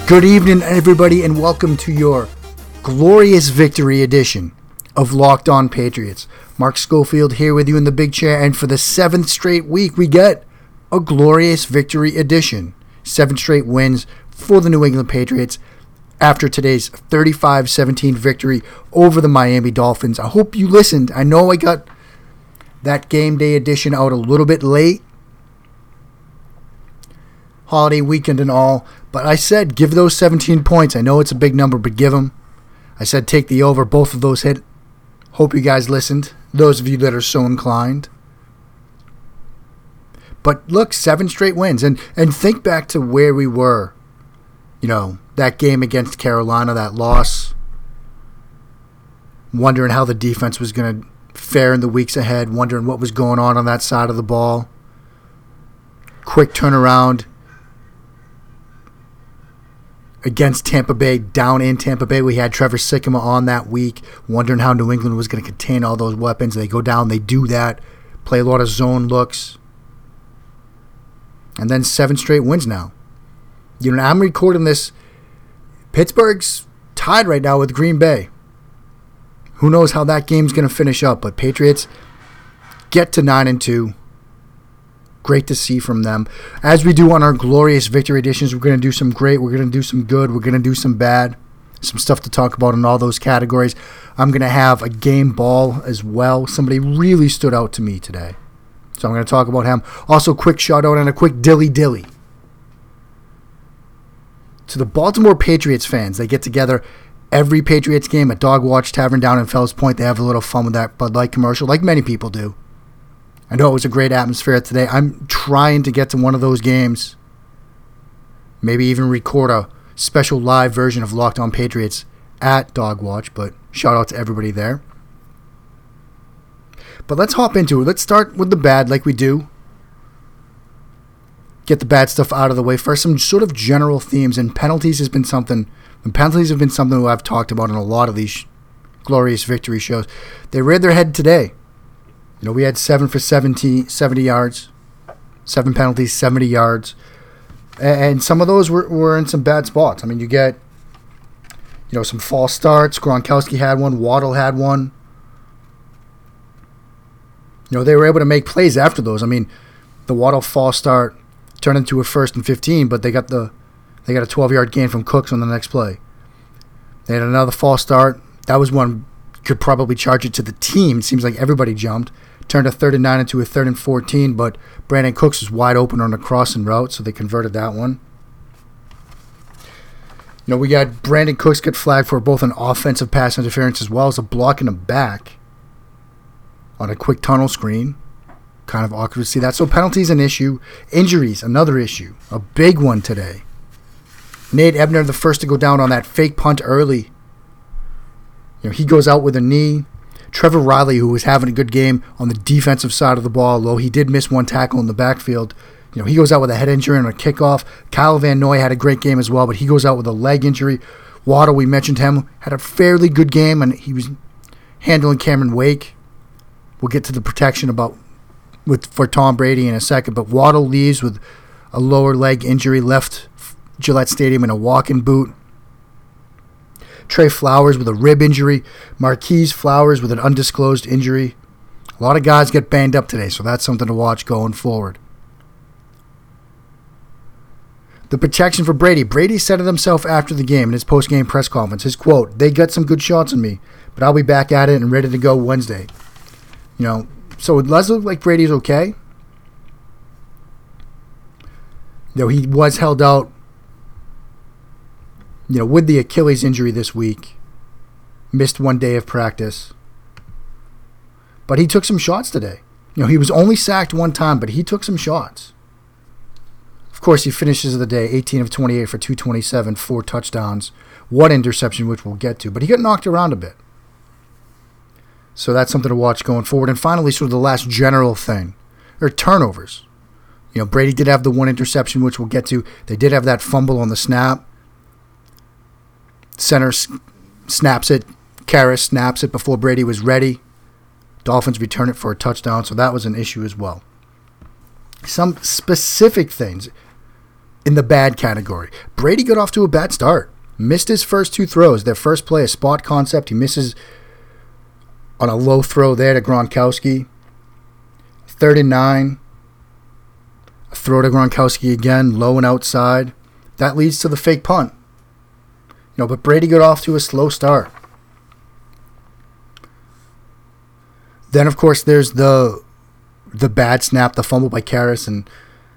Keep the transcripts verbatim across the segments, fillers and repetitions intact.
Good evening, everybody, and welcome to your glorious victory edition of Locked On Patriots. Mark Schofield here with you in the big chair, and for the seventh straight week, we get a glorious victory edition. Seven straight wins for the New England Patriots after today's thirty-five seventeen victory over the Miami Dolphins. I hope you listened. I know I got that game day edition out a little bit late, holiday weekend and all, but I said give those seventeen points. I know it's a big number, but give them. I said take the over. Both of those hit. Hope you guys listened, those of you that are so inclined. But look, seven straight wins, and and think back to where we were. You know, that game against Carolina, that loss. Wondering how the defense was going to fare in the weeks ahead, wondering what was going on on that side of the ball. Quick turnaround against Tampa Bay, down in Tampa Bay. We had Trevor Sikkema on that week, wondering how New England was going to contain all those weapons. They go down, they do that, play a lot of zone looks. And then seven straight wins now. You know, I'm recording this. Pittsburgh's tied right now with Green Bay. Who knows how that game's going to finish up, but Patriots get to nine and two. Great to see from them. As we do on our glorious victory editions, we're going to do some great, we're going to do some good, we're going to do some bad. Some stuff to talk about in all those categories. I'm going to have a game ball as well. Somebody really stood out to me today, so I'm going to talk about him. Also, quick shout out and a quick dilly dilly to the Baltimore Patriots fans. They get together every Patriots game at Dog Watch Tavern down in Fells Point. They have a little fun with that Bud Light commercial, like many people do. I know it was a great atmosphere today. I'm trying to get to one of those games. Maybe even record a special live version of Locked On Patriots at Dog Watch, but shout out to everybody there. But let's hop into it. Let's start with the bad like we do. Get the bad stuff out of the way first. Some sort of general themes, and penalties has been something. And penalties have been something that I've talked about in a lot of these glorious victory shows. They reared their head today. You know, we had seven for seventy, seventy yards, seven penalties, seventy yards. And some of those were, were in some bad spots. I mean, you get, you know, some false starts. Gronkowski had one. Waddle had one. You know, they were able to make plays after those. I mean, the Waddle false start turned into a first and fifteen, but they got the they got a twelve-yard gain from Cooks on the next play. They had another false start. That was one could probably charge it to the team. It seems like everybody jumped. Turned a third and nine into a third and fourteen, but Brandon Cooks was wide open on a crossing route, so they converted that one. You know, we got Brandon Cooks get flagged for both an offensive pass interference as well as a block in the back on a quick tunnel screen. Kind of awkward to see that. So penalties an issue. Injuries, another issue. A big one today. Nate Ebner, the first to go down on that fake punt early. You know, he goes out with a knee. Trevor Riley, who was having a good game on the defensive side of the ball, though he did miss one tackle in the backfield. You know, he goes out with a head injury and a kickoff. Kyle Van Noy had a great game as well, but he goes out with a leg injury. Waddle, we mentioned him, had a fairly good game, and he was handling Cameron Wake. We'll get to the protection about with for Tom Brady in a second, but Waddle leaves with a lower leg injury, left Gillette Stadium in a walking boot. Trey Flowers with a rib injury. Marquise Flowers with an undisclosed injury. A lot of guys get banged up today, so that's something to watch going forward. The protection for Brady. Brady said it himself after the game in his post-game press conference. His quote, "They got some good shots on me, but I'll be back at it and ready to go Wednesday." You know, so it does look like Brady's okay. You know, he was held out, you know, with the Achilles injury this week. Missed one day of practice. But he took some shots today. You know, he was only sacked one time, but he took some shots. Of course, he finishes the day eighteen of twenty-eight for two twenty-seven, four touchdowns, one interception, which we'll get to. But he got knocked around a bit. So that's something to watch going forward. And finally, sort of the last general thing, or turnovers. You know, Brady did have the one interception, which we'll get to. They did have that fumble on the snap. Center snaps it. Karras snaps it before Brady was ready. Dolphins return it for a touchdown, so that was an issue as well. Some specific things. in the bad category. Brady got off to a bad start. Missed his first two throws. Their first play, a spot concept. He misses on a low throw there to Gronkowski. Third and nine. A throw to Gronkowski again, low and outside. That leads to the fake punt. You know, but Brady got off to a slow start. Then, of course, there's the the bad snap, the fumble by Karras, and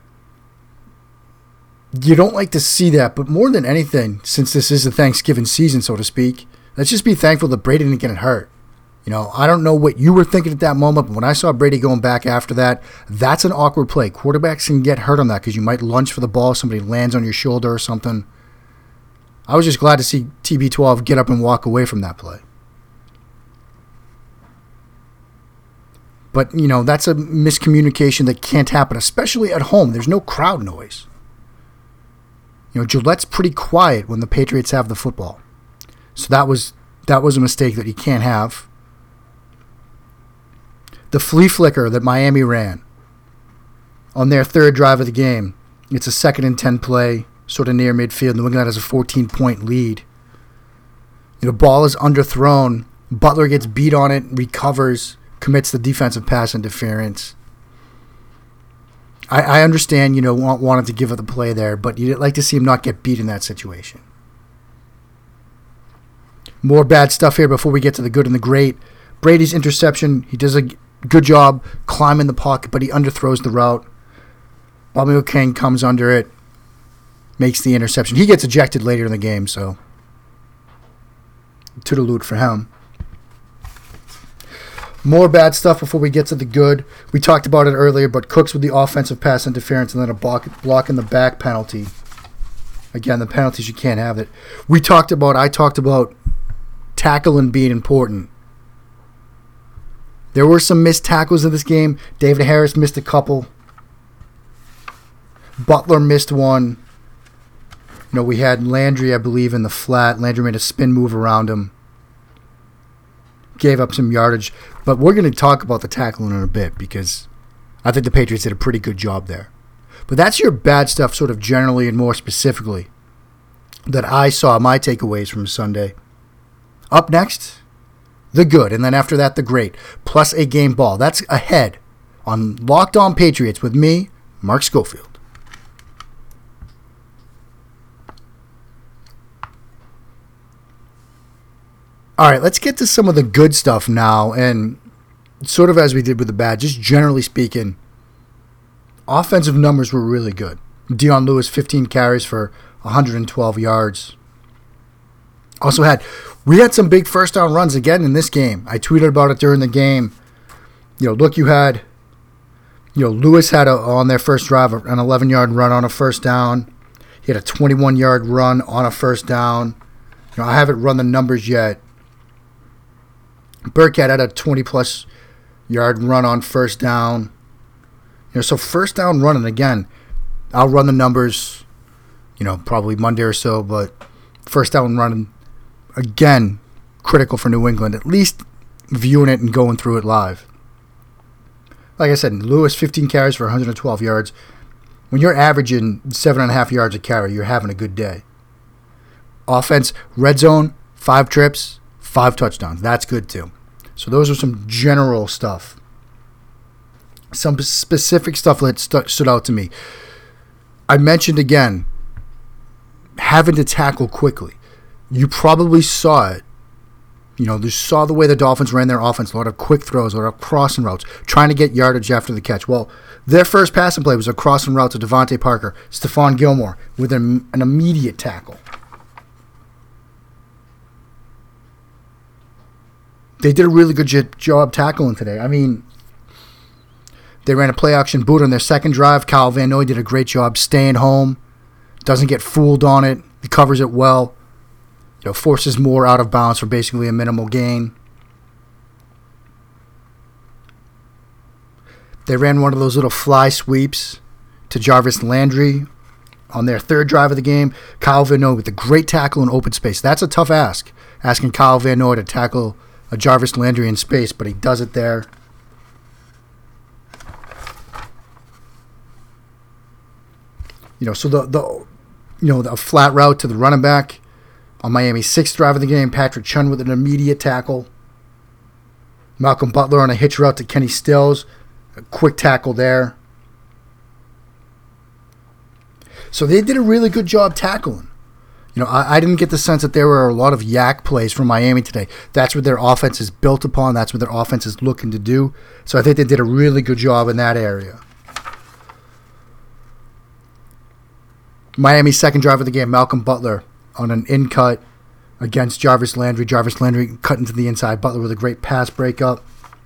you don't like to see that. But more than anything, since this is the Thanksgiving season, so to speak, let's just be thankful that Brady didn't get hurt. You know, I don't know what you were thinking at that moment, but when I saw Brady going back after that, that's an awkward play. Quarterbacks can get hurt on that because you might lunge for the ball, somebody lands on your shoulder or something. I was just glad to see T B twelve get up and walk away from that play. But, you know, that's a miscommunication that can't happen, especially at home. There's no crowd noise. You know, Gillette's pretty quiet when the Patriots have the football. So that was that was a mistake that you can't have. The flea flicker that Miami ran on their third drive of the game. It's a second and ten play, sort of near midfield. New England has a fourteen-point lead. You know, ball is underthrown. Butler gets beat on it, recovers, commits the defensive pass interference. I, I understand, you know, want, wanted to give up the play there, but you'd like to see him not get beat in that situation. More bad stuff here before we get to the good and the great. Brady's interception, he does a good job climbing the pocket, but he underthrows the route. Bobby McCain comes under it, makes the interception. He gets ejected later in the game, so toodaloo for him. More bad stuff before we get to the good. We talked about it earlier, but Cooks with the offensive pass interference and then a block, block in the back penalty. Again, the penalties, you can't have it. We talked about, I talked about tackling being important. There were some missed tackles in this game. David Harris missed a couple. Butler missed one. You know, we had Landry, I believe, in the flat. Landry made a spin move around him. Gave up some yardage. But we're going to talk about the tackling in a bit because I think the Patriots did a pretty good job there. But that's your bad stuff sort of generally and more specifically that I saw, my takeaways from Sunday. Up next, the good, and then after that, the great, plus a game ball. That's ahead on Locked On Patriots with me, Mark Schofield. All right, let's get to some of the good stuff now, and sort of as we did with the bad, just generally speaking, offensive numbers were really good. Dion Lewis, fifteen carries for one hundred twelve yards. Also had, we had some big first down runs again in this game. I tweeted about it during the game. You know, look, you had, you know, Lewis had a, on their first drive an eleven-yard run on a first down. He had a twenty-one-yard run on a first down. You know, I haven't run the numbers yet. Burkhead had a twenty-plus yard run on first down. You know, so first down running again. I'll run the numbers, you know, probably Monday or so, but first down running, again, critical for New England, at least viewing it and going through it live. Like I said, Lewis, fifteen carries for one hundred twelve yards. When you're averaging seven and a half yards a carry, you're having a good day. Offense, red zone, five trips, five touchdowns. That's good too. So those are some general stuff. Some specific stuff that st- stood out to me. I mentioned again, having to tackle quickly. You probably saw it. You know, you saw the way the Dolphins ran their offense. A lot of quick throws, a lot of crossing routes, trying to get yardage after the catch. Well, their first passing play was a crossing route to Devontae Parker, Stephon Gilmore, with an, an immediate tackle. They did a really good j- job tackling today. I mean, they ran a play action boot on their second drive. Kyle Van Noy did a great job staying home. Doesn't get fooled on it. He covers it well. You know, forces Moore out of bounds for basically a minimal gain. They ran one of those little fly sweeps to Jarvis Landry on their third drive of the game. Kyle Van Noy with a great tackle in open space. That's a tough ask, asking Kyle Van Noy to tackle a Jarvis Landry in space, but he does it there. You know, so the, the you know, the flat route to the running back on Miami's sixth drive of the game, Patrick Chung with an immediate tackle. Malcolm Butler on a hitch route to Kenny Stills. A quick tackle there. So they did a really good job tackling. You know, I, I didn't get the sense that there were a lot of yak plays from Miami today. That's what their offense is built upon. That's what their offense is looking to do. So I think they did a really good job in that area. Miami's second drive of the game, Malcolm Butler on an in cut against Jarvis Landry. Jarvis Landry cut into the inside. Butler with a great pass breakup.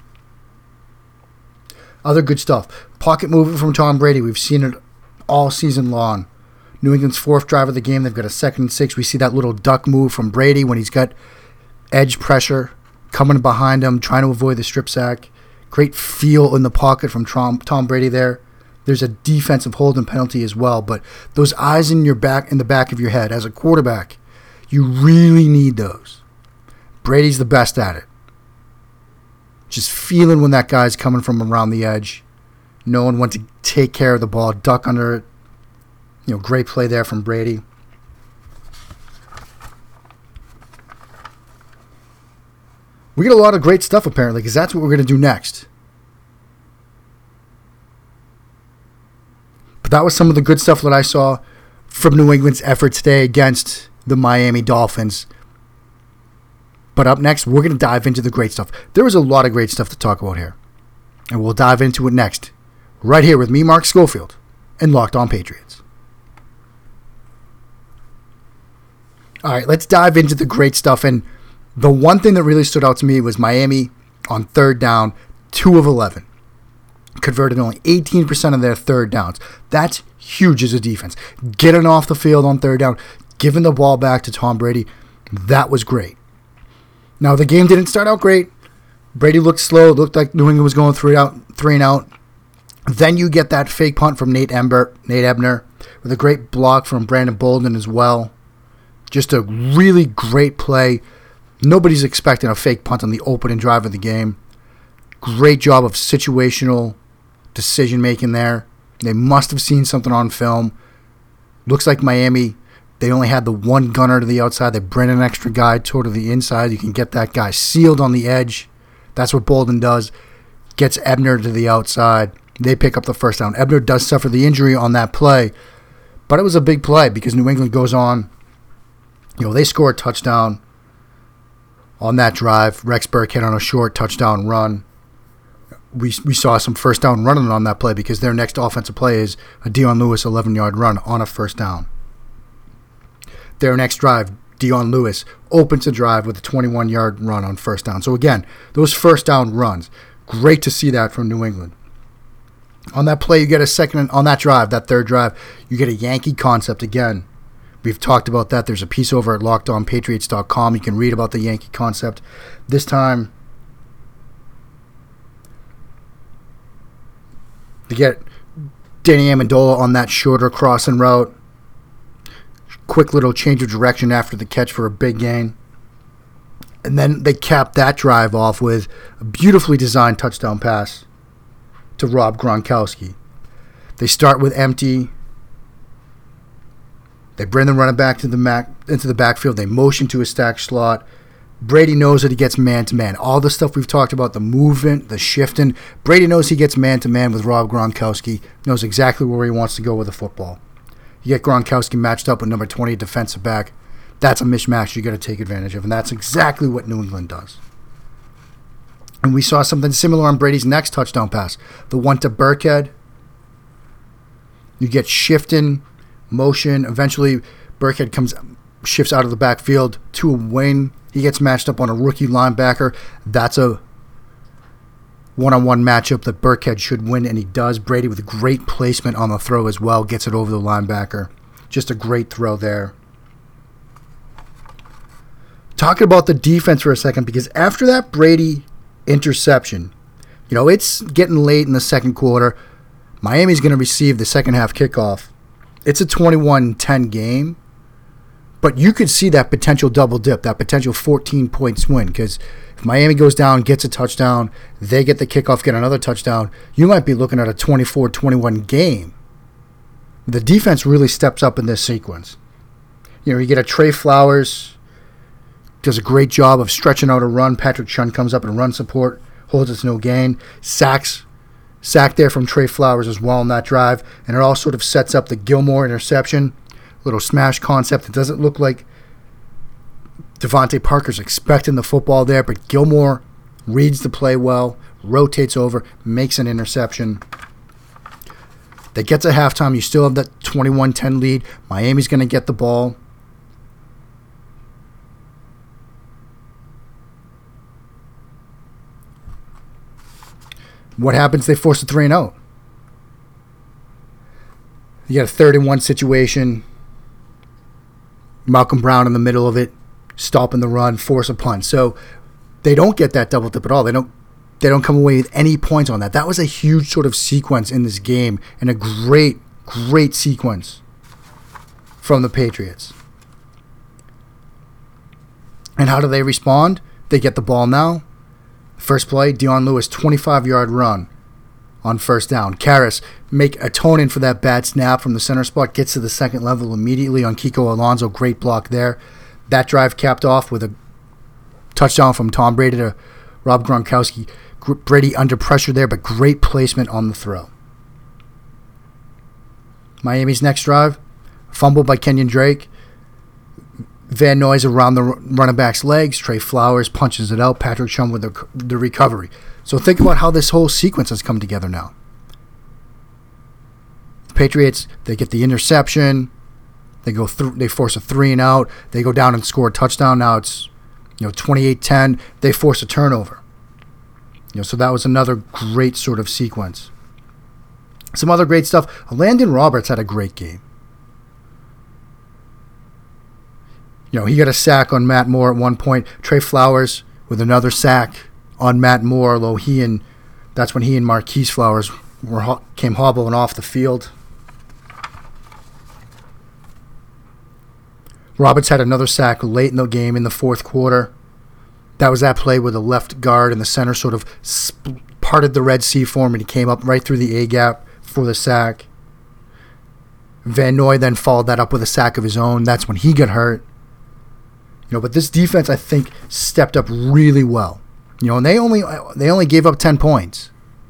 Other good stuff. Pocket movement from Tom Brady. We've seen it all season long. New England's fourth drive of the game, they've got a second and six. We see that little duck move from Brady when he's got edge pressure coming behind him, trying to avoid the strip sack. Great feel in the pocket from Tom, Tom Brady there. There's a defensive holding penalty as well, but those eyes in your back, in the back of your head as a quarterback, you really need those. Brady's the best at it. Just feeling when that guy's coming from around the edge, knowing when to take care of the ball, duck under it. You know, great play there from Brady. We get a lot of great stuff apparently, because that's what we're going to do next. But that was some of the good stuff that I saw from New England's effort today against the Miami Dolphins. But up next, we're going to dive into the great stuff. There was a lot of great stuff to talk about here. And we'll dive into it next. Right here with me, Mark Schofield, and Locked On Patriots. All right, let's dive into the great stuff. And the one thing that really stood out to me was Miami on third down, two of eleven. Converted only eighteen percent of their third downs. That's huge as a defense. Getting off the field on third down, giving the ball back to Tom Brady, that was great. Now, the game didn't start out great. Brady looked slow. It looked like New England was going three out, three and out. Then you get that fake punt from Nate Ember, Nate Ebner, with a great block from Brandon Bolden as well. Just a really great play. Nobody's expecting a fake punt on the opening drive of the game. Great job of situational decision-making there. They must have seen something on film. Looks like Miami, they only had the one gunner to the outside. They bring an extra guy toward the inside. You can get that guy sealed on the edge. That's what Bolden does. Gets Ebner to the outside. They pick up the first down. Ebner does suffer the injury on that play, but it was a big play because New England goes on. You know, they score a touchdown on that drive. Rex Burkhead on a short touchdown run. We we saw some first down running on that play because their next offensive play is a Dion Lewis eleven-yard run on a first down. Their next drive, Dion Lewis opens a drive with a twenty-one-yard run on first down. So again, those first down runs, great to see that from New England. On that play, you get a second, on that drive, that third drive, you get a Yankee concept again. We've talked about that. There's a piece over at locked on patriots dot com. You can read about the Yankee concept. This time, they get Danny Amendola on that shorter crossing route. Quick little change of direction after the catch for a big gain. And then they cap that drive off with a beautifully designed touchdown pass to Rob Gronkowski. They start with empty. They bring the running back to the mac, into the backfield. They motion to a stack slot. Brady knows that he gets man-to-man. All the stuff we've talked about, the movement, the shifting. Brady knows he gets man-to-man with Rob Gronkowski. Knows exactly where he wants to go with the football. You get Gronkowski matched up with number twenty defensive back. That's a mismatch you got to take advantage of, and that's exactly what New England does. And we saw something similar on Brady's next touchdown pass. The one to Burkhead. You get shifting, motion. Eventually, Burkhead comes, shifts out of the backfield to a wing. He gets matched up on a rookie linebacker. That's a one-on-one matchup that Burkhead should win, and he does. Brady with great placement on the throw as well. Gets it over the linebacker. Just a great throw there. Talking about the defense for a second, because after that Brady interception, you know, it's getting late in the second quarter. Miami's going to receive the second half kickoff. It's a twenty-one ten game, but you could see that potential double dip, that potential fourteen-point swing, because if Miami goes down, gets a touchdown, they get the kickoff, get another touchdown, you might be looking at a twenty-four twenty-one game. The defense really steps up in this sequence. You know, you get a Trey Flowers, does a great job of stretching out a run. Patrick Chung comes up and run support, holds its no gain. Sacks, sack there from Trey Flowers as well on that drive. And it all sort of sets up the Gilmore interception, little smash concept. It doesn't look like Devontae Parker's expecting the football there, but Gilmore reads the play well, rotates over, makes an interception. They get to halftime. You still have that twenty-one ten lead. Miami's going to get the ball. What happens? They force a three and out. You got a third and one situation. Malcolm Brown in the middle of it, stopping the run, force a punt. So they don't get that double dip at all. They don't They don't come away with any points on that. That was a huge sort of sequence in this game and a great, great sequence from the Patriots. And how do they respond? They get the ball now. First play, Dion Lewis, twenty-five-yard run on first down. Karras make atoning for that bad snap from the center spot, gets to the second level immediately on Kiko Alonso. Great block there. That drive capped off with a touchdown from Tom Brady to Rob Gronkowski. Brady under pressure there, but great placement on the throw. Miami's next drive, fumble by Kenyon Drake. Van Noy's around the running back's legs. Trey Flowers punches it out. Patrick Chung with the, the recovery. So think about how this whole sequence has come together now. The Patriots, they get the interception. They go through. They force a three and out. They go down and score a touchdown. Now it's, you know, twenty-eight ten. They force a turnover. You know, so that was another great sort of sequence. Some other great stuff. Landon Roberts had a great game. You know, he got a sack on Matt Moore at one point. Trey Flowers with another sack on Matt Moore, although he and that's when he and Marquise Flowers were came hobbling off the field. Roberts had another sack late in the game in the fourth quarter. That was that play where the left guard and the center sort of sp- parted the Red Sea for him, and he came up right through the A-gap for the sack. Van Noy then followed that up with a sack of his own. That's when he got hurt. You know, but this defense, I think, stepped up really well. You know, and they only they only gave up ten points.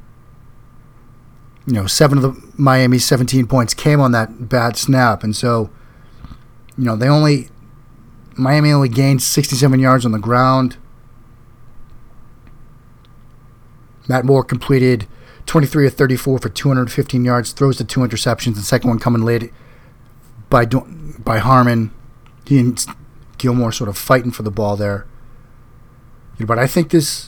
You know, seven of the Miami's seventeen points came on that bad snap, and so, you know, they only Miami only gained sixty-seven yards on the ground. Matt Moore completed twenty-three of thirty-four for two hundred fifteen yards, throws the two interceptions. The second one coming late by by Harmon. He and Gilmore sort of fighting for the ball there. But I think this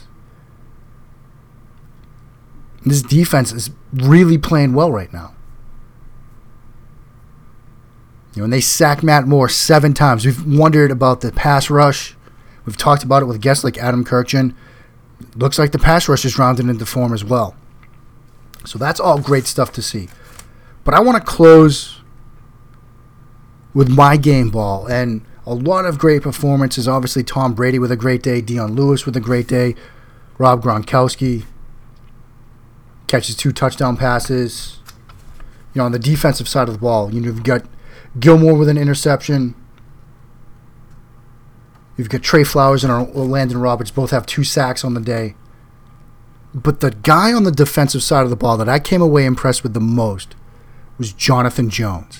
this defense is really playing well right now. You know, and they sacked Matt Moore seven times. We've wondered about the pass rush. We've talked about it with guests like Adam Kirkjian. Looks like the pass rush is rounded into form as well. So that's all great stuff to see. But I want to close with my game ball. And a lot of great performances. Obviously, Tom Brady with a great day. Dion Lewis with a great day. Rob Gronkowski catches two touchdown passes. You know, on the defensive side of the ball, you know, you've got Gilmore with an interception. You've got Trey Flowers and Landon Roberts both have two sacks on the day. But the guy on the defensive side of the ball that I came away impressed with the most was Jonathan Jones.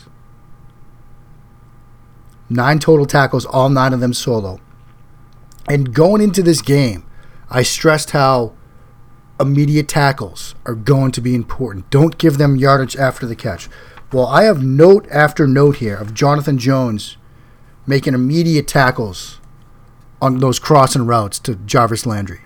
Nine total tackles, all nine of them solo. And going into this game, I stressed how immediate tackles are going to be important. Don't give them yardage after the catch. Well, I have note after note here of Jonathan Jones making immediate tackles on those crossing routes to Jarvis Landry.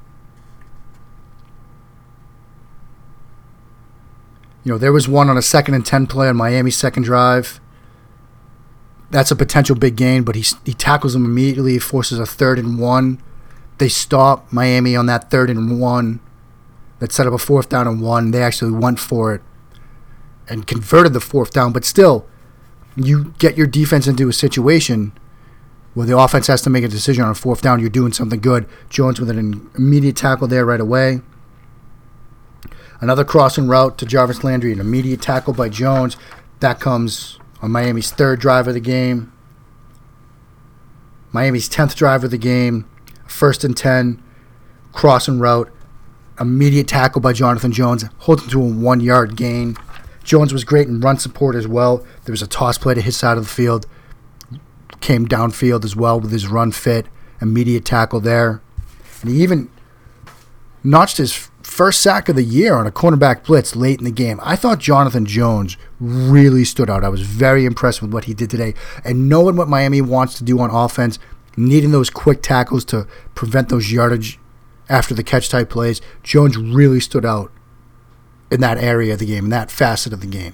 You know, there was one on a second and ten play on Miami's second drive. That's a potential big gain, but he he tackles him immediately, forces a third and one. They stop Miami on that third and one. That set up a fourth down and one. They actually went for it and converted the fourth down, but still, you get your defense into a situation where the offense has to make a decision on a fourth down. You're doing something good. Jones with an immediate tackle there right away. Another crossing route to Jarvis Landry, an immediate tackle by Jones. That comes on Miami's third drive of the game. Miami's tenth drive of the game. First and ten. Crossing route. Immediate tackle by Jonathan Jones. Holds him to a one-yard gain. Jones was great in run support as well. There was a toss play to his side of the field. Came downfield as well with his run fit. Immediate tackle there. And he even notched his first sack of the year on a cornerback blitz late in the game. I thought Jonathan Jones really stood out. I was very impressed with what he did today. And knowing what Miami wants to do on offense, needing those quick tackles to prevent those yardage after the catch type plays, Jones really stood out in that area of the game, in that facet of the game.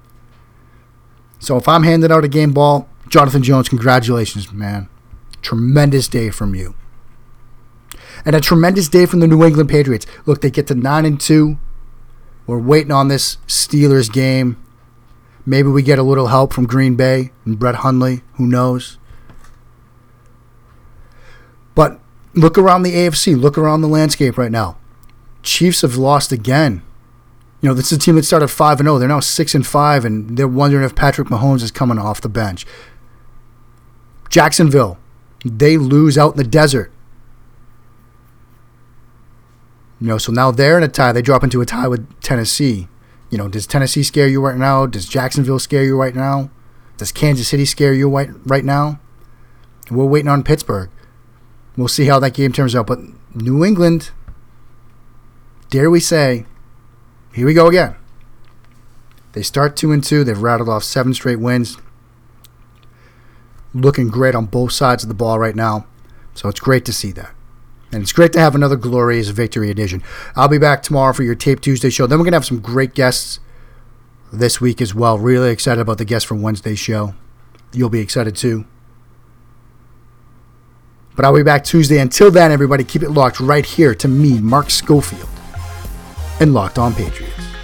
So if I'm handing out a game ball, Jonathan Jones, congratulations, man. Tremendous day from you. And a tremendous day from the New England Patriots. Look, they get to nine and two. We're waiting on this Steelers game. Maybe we get a little help from Green Bay and Brett Hundley. Who knows? But look around the A F C. Look around the landscape right now. Chiefs have lost again. You know, this is a team that started five and oh. They're now six and five, and they're wondering if Patrick Mahomes is coming off the bench. Jacksonville, they lose out in the desert. You know, so now they're in a tie. They drop into a tie with Tennessee. You know, does Tennessee scare you right now? Does Jacksonville scare you right now? Does Kansas City scare you right, right now? We're waiting on Pittsburgh. We'll see how that game turns out. But New England, dare we say, here we go again. They start two and two. They've rattled off seven straight wins. Looking great on both sides of the ball right now. So it's great to see that. And it's great to have another glorious victory edition. I'll be back tomorrow for your Tape Tuesday show. Then we're going to have some great guests this week as well. Really excited about the guests from Wednesday's show. You'll be excited too. But I'll be back Tuesday. Until then, everybody, keep it locked right here to me, Mark Schofield, and Locked On Patriots.